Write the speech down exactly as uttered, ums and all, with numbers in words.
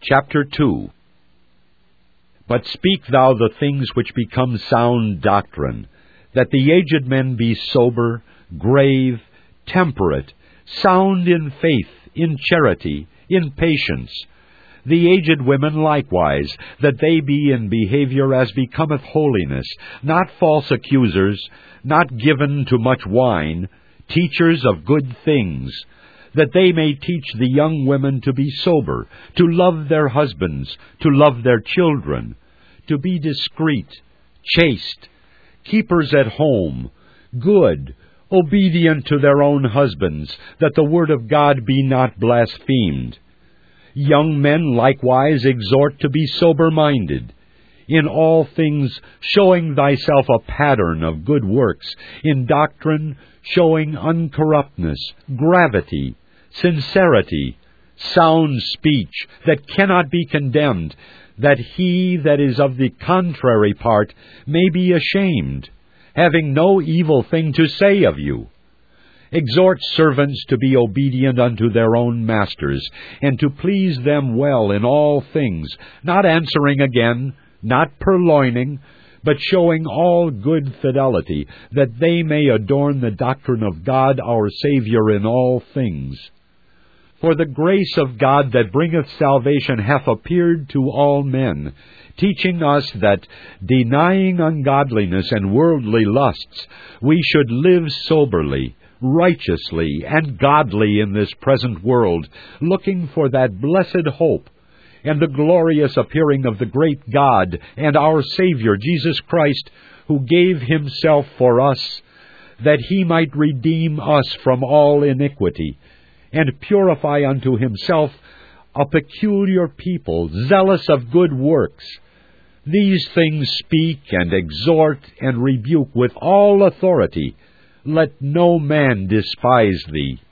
Chapter two. But speak thou the things which become sound doctrine, that the aged men be sober, grave, temperate, sound in faith, in charity, in patience. The aged women likewise, that they be in behavior as becometh holiness, not false accusers, not given to much wine, teachers of good things, that they may teach the young women to be sober, to love their husbands, to love their children, to be discreet, chaste, keepers at home, good, obedient to their own husbands, that the word of God be not blasphemed. Young men likewise exhort to be sober-minded, in all things showing thyself a pattern of good works, in doctrine showing uncorruptness, gravity, sincerity, sound speech, that cannot be condemned, that he that is of the contrary part may be ashamed, having no evil thing to say of you. Exhort servants to be obedient unto their own masters, and to please them well in all things, not answering again, not purloining, but showing all good fidelity, that they may adorn the doctrine of God our Saviour in all things. For the grace of God that bringeth salvation hath appeared to all men, teaching us that, denying ungodliness and worldly lusts, we should live soberly, righteously, and godly in this present world, looking for that blessed hope, and the glorious appearing of the great God and our Saviour Jesus Christ, who gave himself for us, that he might redeem us from all iniquity, and purify unto himself a peculiar people, zealous of good works. These things speak and exhort and rebuke with all authority. Let no man despise thee.